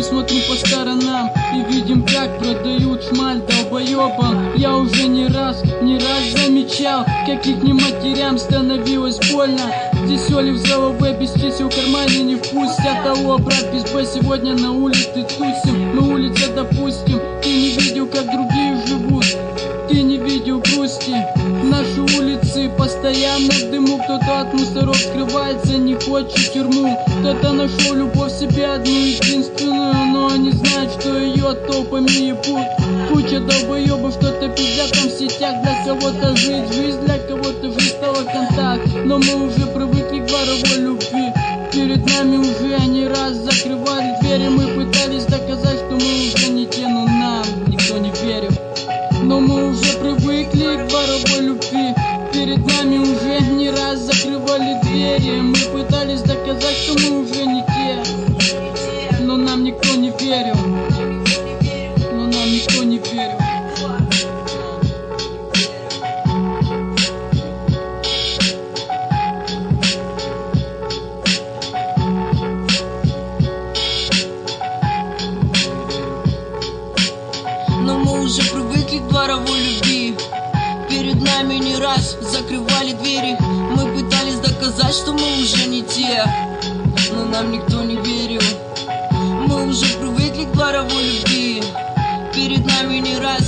Мы смотрим по сторонам и видим, как продают шмаль долбоебам. Я уже не раз замечал, как их не матерям становилось больно. Здесь олив в голове, без чисел в кармане не впустят. Алло, брат, без б, сегодня на улице тусим. Мы улица допустим, ты не видел, как другие живут, ты не видел грусти. Наши улицы постоянно в дыму. Кто-то от мусоров скрывается, не хочет тюрьму. Кто-то нашел любовь в себе одну единственную, но они знают, что ее толпами ебут. Куча долбоебов что-то пиздят там в сетях. Для кого-то жизнь, для кого-то жизнь стала контакт. Но мы уже привыкли к воровой любви. Перед нами уже не раз закрывали двери. Мы пытались доказать, что мы уже не те, но нам никто не верил. Но мы уже привыкли к воровой любви. Перед нами уже не раз закрывали двери. Мы пытались доказать, что мы уже не те, но нам никто не верил. Но нам никто не верил. Но мы уже привыкли к дворовой любви. Перед нами не раз закрывали двери. Мы пытались доказать, что мы уже не те, но нам никто не верил. Мы уже привыкли к дворовой любви. Перед нами не раз